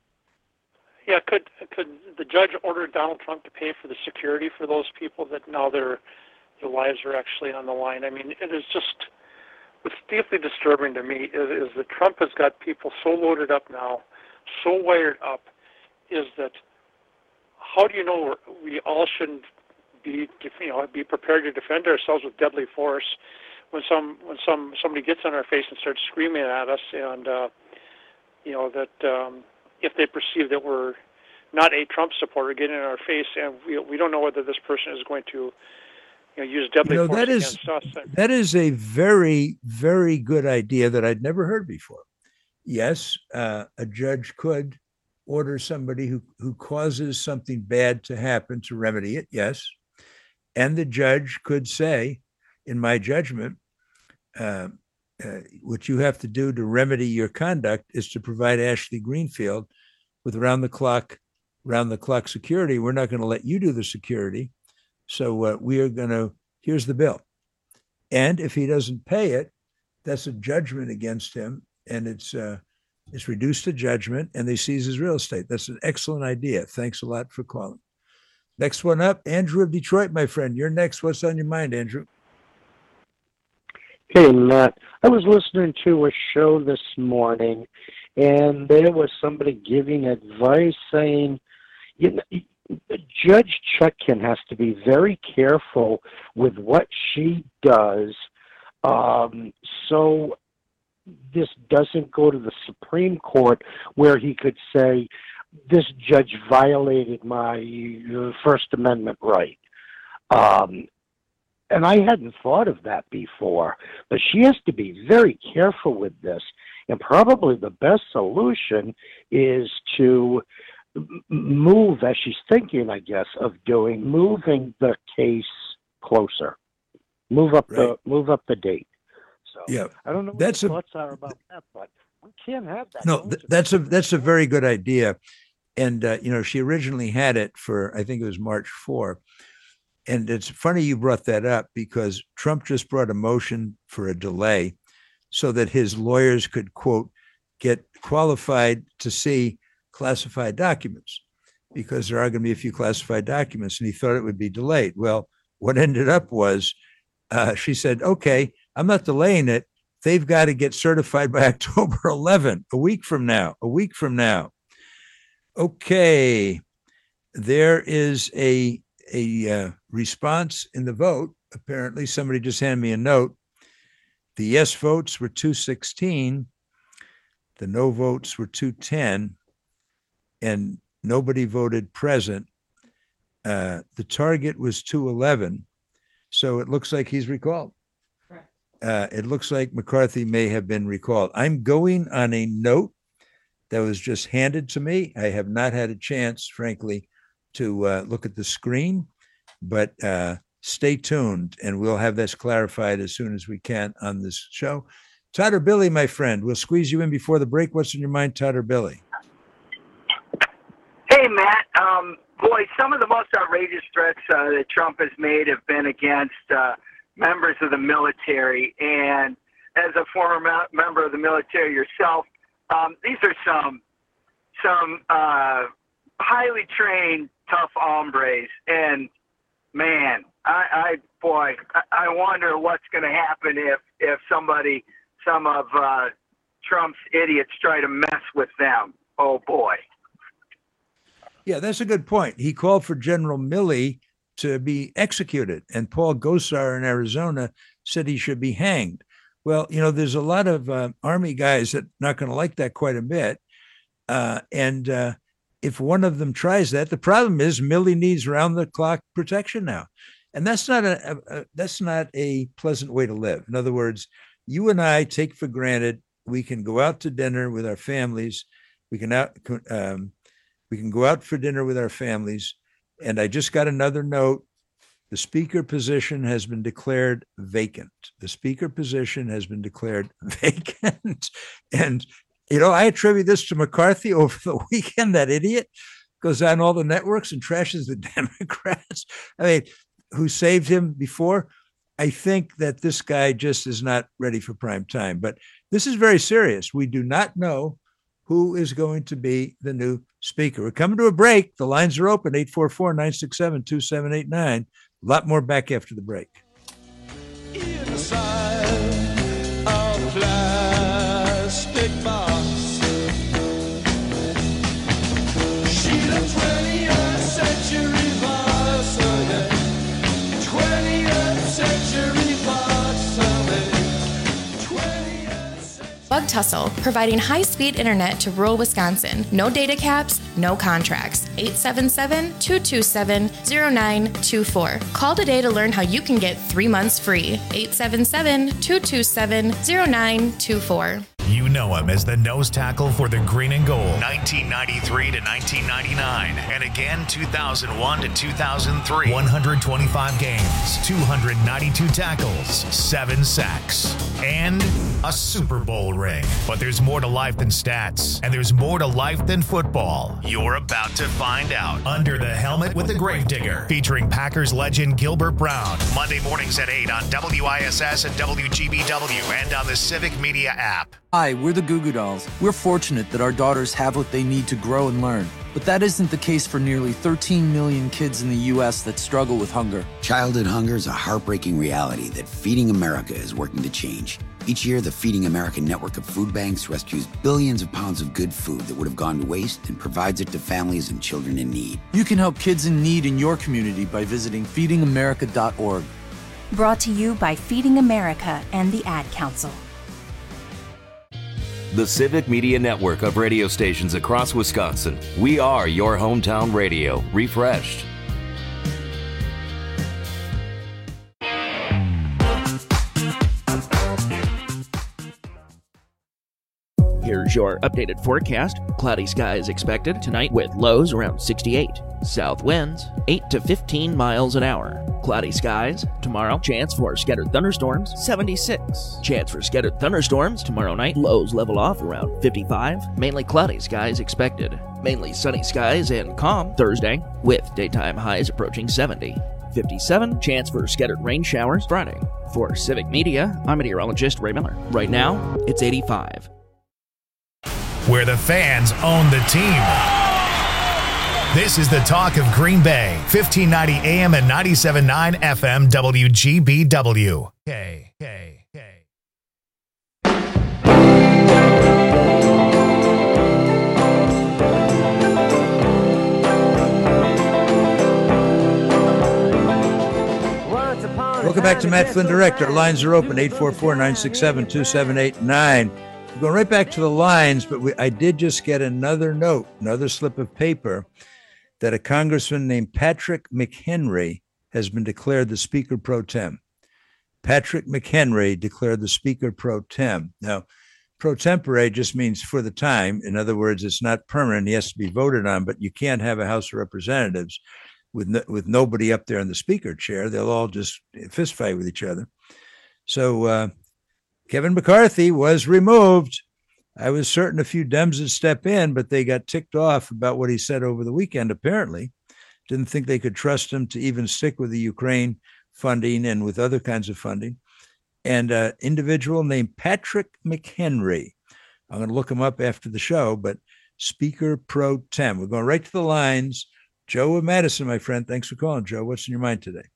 Yeah, could could the judge order Donald Trump to pay for the security for those people that now their their lives are actually on the line? I mean, it is just what's deeply disturbing to me is, is that Trump has got people so loaded up now, so wired up, is that how do you know we all shouldn't be you know be prepared to defend ourselves with deadly force when some when some somebody gets on our face and starts screaming at us, and uh, you know that um, if they perceive that we're not a Trump supporter getting in our face, and we we don't know whether this person is going to you know, use deadly you know, force that is, against us. That is a very, very good idea that I'd never heard before. Yes, uh, a judge could order somebody who, who causes something bad to happen to remedy it, yes. And the judge could say, in my judgment, uh, uh, what you have to do to remedy your conduct is to provide Ashley Greenfield with round-the-clock, round-the-clock security. We're not going to let you do the security. So uh, we are going to, here's the bill. And if he doesn't pay it, that's a judgment against him. And it's uh, it's reduced to judgment, and they seize his real estate. That's an excellent idea. Thanks a lot for calling. Next one up, Andrew of Detroit, my friend. You're next. What's on your mind, Andrew? Hey, Matt. I was listening to a show this morning, and there was somebody giving advice saying, you know, Judge Chutkan has to be very careful with what she does, um, so this doesn't go to the Supreme Court where he could say, this judge violated my uh, First Amendment right. Um, and I hadn't thought of that before, but she has to be very careful with this. And probably the best solution is to move, as she's thinking, I guess, of doing, moving the case closer, move up right. the move up the date. So yeah, I don't know what that's your a, thoughts are about that, but we can't have that. No, th- that's a that's a very good idea. And, uh, you know, she originally had it for, I think it was March fourth. And it's funny you brought that up because Trump just brought a motion for a delay so that his lawyers could, quote, get qualified to see classified documents because there are going to be a few classified documents. And he thought it would be delayed. Well, what ended up was uh, she said, okay, I'm not delaying it. They've got to get certified by October eleventh, a week from now, a week from now. Okay, there is a a uh, response in the vote. Apparently, somebody just handed me a note. The yes votes were two sixteen, the no votes were two ten, and nobody voted present. Uh, the target was two eleven, so it looks like he's recalled. Uh, it looks like McCarthy may have been recalled. I'm going on a note that was just handed to me. I have not had a chance, frankly, to uh, look at the screen, but uh, stay tuned and we'll have this clarified as soon as we can on this show. Todd or Billy, my friend, we'll squeeze you in before the break. What's in your mind, Todd or Billy? Hey, Matt. Um, boy, some of the most outrageous threats uh, that Trump has made have been against uh, members of the military. And as a former me- member of the military yourself, Um, these are some some uh, highly trained, tough hombres, and man, I, I boy, I, I wonder what's going to happen if if somebody, some of uh, Trump's idiots, try to mess with them. Oh boy. Yeah, that's a good point. He called for General Milley to be executed, and Paul Gosar in Arizona said he should be hanged. Well, you know, there's a lot of uh, Army guys that are not going to like that quite a bit. Uh, and uh, if one of them tries that, the problem is Milley needs round-the-clock protection now. And that's not a, a, a that's not a pleasant way to live. In other words, you and I take for granted we can go out to dinner with our families. We can out um, we can go out for dinner with our families. And I just got another note. The speaker position has been declared vacant. The speaker position has been declared vacant. And, you know, I attribute this to McCarthy over the weekend. That idiot goes on all the networks and trashes the Democrats. I mean, who saved him before? I think that this guy just is not ready for prime time. But this is very serious. We do not know who is going to be the new speaker. We're coming to a break. The lines are open, eight four four, nine six seven, two seven eight nine. A lot more back after the break. Inside a plastic box, she's a twentieth century box of it. twentieth century box of it. twentieth century. Bug Tussle, providing high-speed internet to rural Wisconsin. No data caps, no contracts. eight seven seven, two two seven, zero nine two four. Call today to learn how you can get three months free. eight seven seven, two two seven, zero nine two four. You know him as the nose tackle for the Green and Gold, nineteen ninety-three to nineteen ninety-nine, and again two thousand one to two thousand three. one hundred twenty-five games, two hundred ninety-two tackles, seven sacks, and a Super Bowl ring. But there's more to life than stats, and there's more to life than football. You're about to find out. Under the Helmet with the Gravedigger, featuring Packers legend Gilbert Brown. Monday mornings at eight on W I S S and W G B W and on the Civic Media app. Hi, we're the Goo Goo Dolls. We're fortunate that our daughters have what they need to grow and learn. But that isn't the case for nearly thirteen million kids in the U S that struggle with hunger. Childhood hunger is a heartbreaking reality that Feeding America is working to change. Each year, the Feeding America network of food banks rescues billions of pounds of good food that would have gone to waste and provides it to families and children in need. You can help kids in need in your community by visiting feeding america dot org. Brought to you by Feeding America and the Ad Council. The Civic Media Network of radio stations across Wisconsin. We are your hometown radio, refreshed. Here's your updated forecast. Cloudy skies expected tonight with lows around sixty-eight. South winds eight to fifteen miles an hour. Cloudy skies tomorrow. Chance for scattered thunderstorms seventy-six. Chance for scattered thunderstorms tomorrow night. Lows level off around fifty-five. Mainly cloudy skies expected. Mainly sunny skies and calm Thursday with daytime highs approaching seventy. fifty-seven. Chance for scattered rain showers Friday. For Civic Media, I'm meteorologist Ray Miller. Right now, it's eighty-five. Where the fans own the team. This is the talk of Green Bay, fifteen ninety A M and ninety-seven point nine F M W G B W. K, K, K. Welcome back to Matt Flynn Direct. Our lines are open, eight four four, nine six seven, two seven eight nine. We're going right back to the lines, but we, I did just get another note, another slip of paper, that a congressman named Patrick McHenry has been declared the Speaker Pro Tem. Patrick McHenry declared the Speaker Pro Tem. Now, pro tempore just means for the time. In other words, it's not permanent. He has to be voted on, but you can't have a House of Representatives with no, with nobody up there in the Speaker chair. They'll all just fist fight with each other. So uh, Kevin McCarthy was removed. I was certain a few Dems would step in, but they got ticked off about what he said over the weekend, apparently. Didn't think they could trust him to even stick with the Ukraine funding and with other kinds of funding. And an individual named Patrick McHenry. I'm going to look him up after the show, but Speaker Pro Tem. We're going right to the lines. Joe of Madison, my friend. Thanks for calling, Joe. What's in your mind today?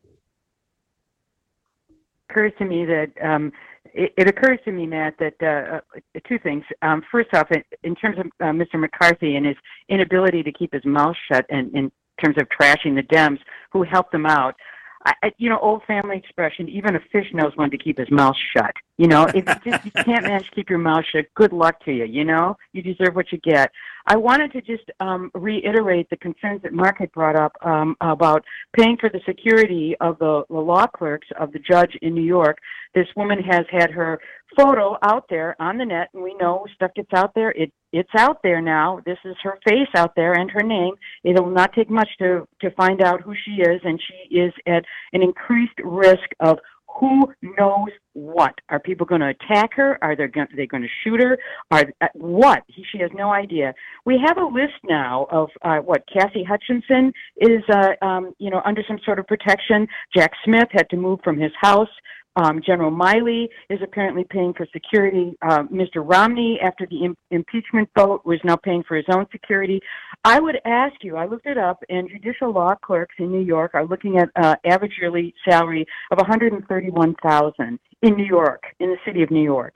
Occurs to me that um, it, it occurs to me, Matt, that uh, uh, two things. Um, first off, in, in terms of uh, Mister McCarthy and his inability to keep his mouth shut, and in terms of trashing the Dems who helped him out, I, I, you know, old family expression. Even a fish knows when to keep his mouth shut. You know, if you, just, you can't manage to keep your mouth shut, good luck to you. You know, you deserve what you get. I wanted to just um, reiterate the concerns that Mark had brought up um, about paying for the security of the, the law clerks of the judge in New York. This woman has had her photo out there on the net, and we know stuff gets out there. It it's out there now. This is her face out there and her name. It will not take much to to find out who she is, and she is at an increased risk of who knows what. Are people going to attack her? Are they going, are they going to shoot her? Are uh, what? She has no idea. We have a list now of uh, what Cassie Hutchinson is, uh, um, you know, under some sort of protection. Jack Smith had to move from his house. Um, General Miley is apparently paying for security. Uh, Mister Romney, after the im- impeachment vote, was now paying for his own security. I would ask you, I looked it up, and judicial law clerks in New York are looking at uh, average yearly salary of one hundred thirty-one thousand dollars in New York, in the city of New York.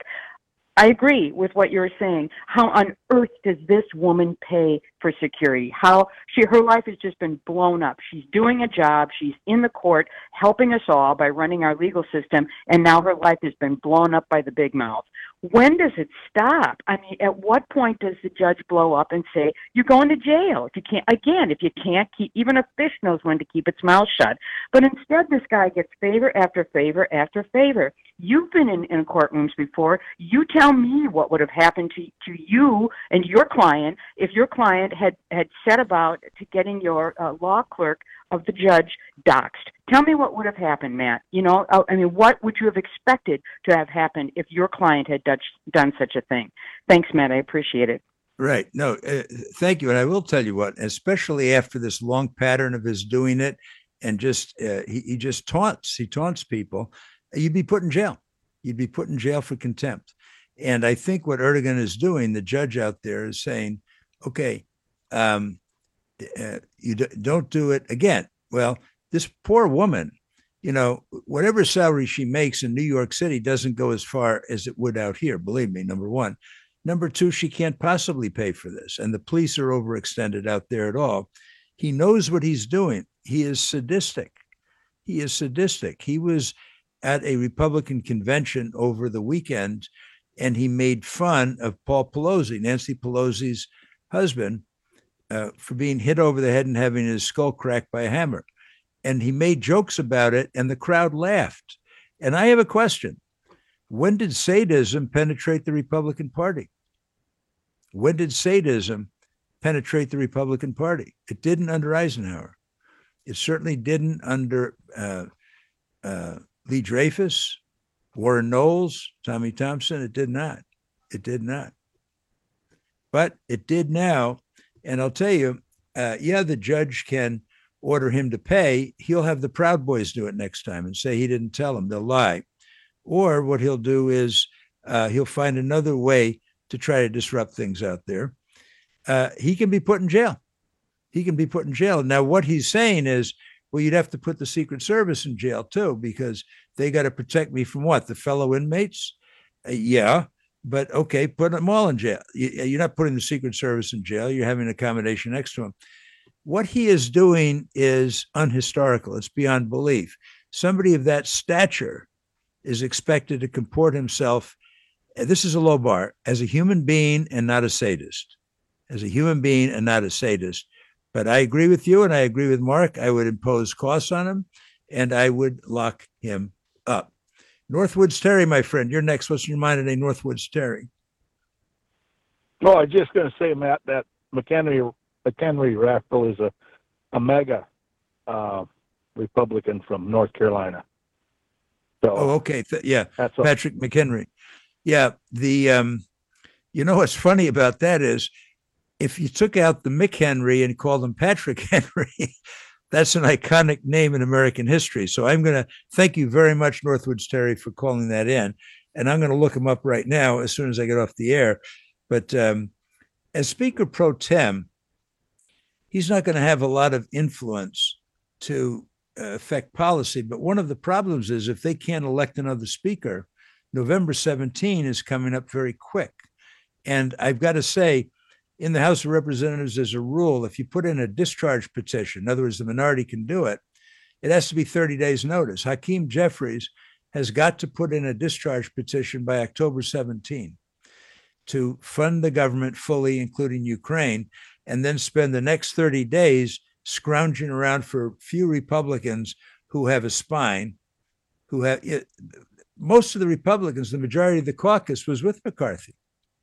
I agree with what you're saying. How on earth does this woman pay for security? How she her life has just been blown up. She's doing a job. She's in the court helping us all by running our legal system, and now her life has been blown up by the big mouth. When does it stop? I mean, at what point does the judge blow up and say, you're going to jail? If you can't, again, if you can't keep, even a fish knows when to keep its mouth shut. But instead, this guy gets favor after favor after favor. You've been in, in courtrooms before. You tell me what would have happened to, to you and your client if your client had, had set about to getting your uh, law clerk of the judge doxxed. Tell me what would have happened, Matt. You know, I mean, what would you have expected to have happened if your client had done, done such a thing? Thanks, Matt. I appreciate it. Right. No, uh, thank you. And I will tell you what, especially after this long pattern of his doing it and just, uh, he, he just taunts, he taunts people, you'd be put in jail. You'd be put in jail for contempt. And I think what Erdogan is doing, the judge out there is saying, okay, um, uh, you d- don't do it again. Well, this poor woman, you know, whatever salary she makes in New York City doesn't go as far as it would out here. Believe me, number one. Number two, she can't possibly pay for this. And the police are overextended out there at all. He knows what he's doing. He is sadistic. He is sadistic. He was at a Republican convention over the weekend, and he made fun of Paul Pelosi, Nancy Pelosi's husband, uh, for being hit over the head and having his skull cracked by a hammer. And he made jokes about it, and the crowd laughed. And I have a question. When did sadism penetrate the Republican Party? When did sadism penetrate the Republican Party? It didn't under Eisenhower. It certainly didn't under uh, uh, Lee Dreyfus, Warren Knowles, Tommy Thompson. It did not. It did not. But it did now. And I'll tell you, uh, yeah, the judge can order him to pay. He'll have the Proud Boys do it next time and say he didn't tell them. They'll lie. Or what he'll do is uh, he'll find another way to try to disrupt things out there. Uh, he can be put in jail. He can be put in jail. Now, what he's saying is, well, you'd have to put the Secret Service in jail too, because they got to protect me from what? The fellow inmates? Uh, yeah, but okay, put them all in jail. You, you're not putting the Secret Service in jail. You're having an accommodation next to him. What he is doing is unhistorical. It's beyond belief. Somebody of that stature is expected to comport himself, this is a low bar, as a human being and not a sadist. As a human being and not a sadist. But I agree with you, and I agree with Mark. I would impose costs on him, and I would lock him up. Northwoods Terry, my friend, you're next. What's your mind today, Northwoods Terry? Oh, I was just going to say, Matt, that McHenry, McHenry Raffle is a, a mega uh, Republican from North Carolina. So, oh, okay. Th- yeah, that's Patrick McHenry. Yeah, the um, you know what's funny about that is, if you took out the McHenry and called him Patrick Henry, that's an iconic name in American history. So I'm going to thank you very much, Northwoods Terry, for calling that in. And I'm going to look him up right now as soon as I get off the air. But um, as Speaker Pro Tem, he's not going to have a lot of influence to uh, affect policy. But one of the problems is if they can't elect another speaker, November seventeenth is coming up very quick. And I've got to say, in the House of Representatives, there's a rule. If you put in a discharge petition, in other words, the minority can do it, it has to be thirty days notice. Hakeem Jeffries has got to put in a discharge petition by October seventeenth to fund the government fully, including Ukraine, and then spend the next thirty days scrounging around for few Republicans who have a spine, who have it, most of the Republicans, the majority of the caucus was with McCarthy.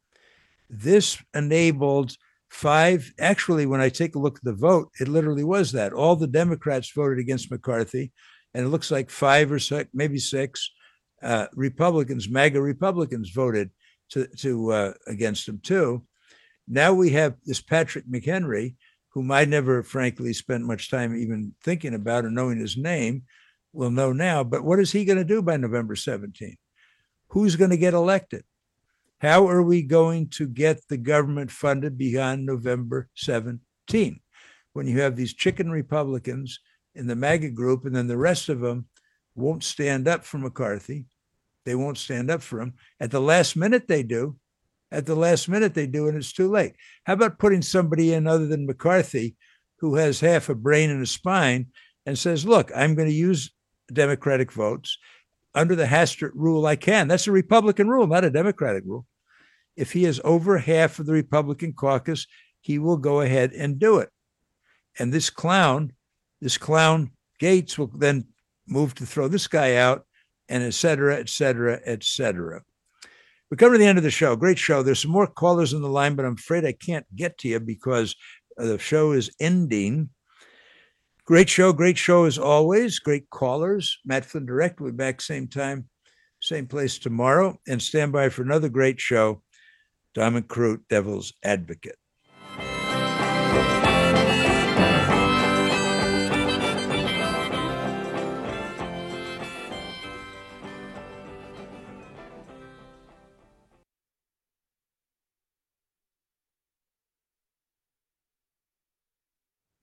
This enabled five, actually, when I take a look at the vote, it literally was that. All the Democrats voted against McCarthy, and it looks like five or six, maybe six uh, Republicans, MAGA Republicans voted to, to uh, against him too. Now we have this Patrick McHenry, whom I never, frankly, spent much time even thinking about or knowing his name. We'll know now, but what is he going to do by November seventeenth? Who's going to get elected? How are we going to get the government funded beyond November seventeenth when you have these chicken Republicans in the MAGA group and then the rest of them won't stand up for McCarthy? They won't stand up for him. At the last minute they do. At the last minute they do, and it's too late. How about putting somebody in other than McCarthy who has half a brain and a spine and says, look, I'm going to use Democratic votes. Under the Hastert rule, I can. That's a Republican rule, not a Democratic rule. If he has over half of the Republican caucus, he will go ahead and do it. And this clown, this clown Gates will then move to throw this guy out, and et cetera, et cetera, et cetera. We're coming to the end of the show. Great show. There's some more callers on the line, but I'm afraid I can't get to you because the show is ending. Great show. Great show as always. Great callers. Matt Flynn Direct will be back same time, same place tomorrow. And stand by for another great show. Diamond Crute, Devil's Advocate.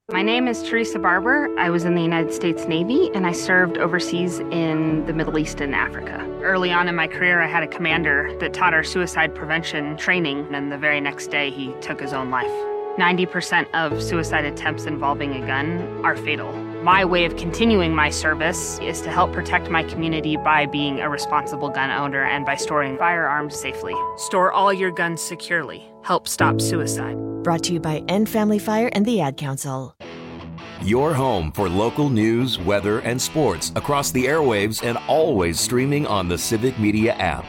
My name is Teresa Barber. I was in the United States Navy, and I served overseas in the Middle East and Africa. Early on in my career, I had a commander that taught our suicide prevention training, and the very next day, he took his own life. ninety percent of suicide attempts involving a gun are fatal. My way of continuing my service is to help protect my community by being a responsible gun owner and by storing firearms safely. Store all your guns securely. Help stop suicide. Brought to you by End Family Fire and the Ad Council. Your home for local news, weather, and sports across the airwaves and always streaming on the Civic Media app.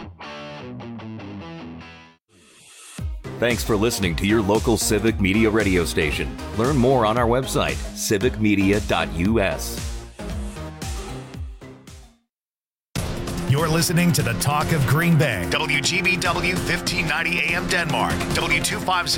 Thanks for listening to your local Civic Media radio station. Learn more on our website, civic media dot u s. You're listening to the Talk of Green Bay. W G B W fifteen ninety A M Denmark. W two fifty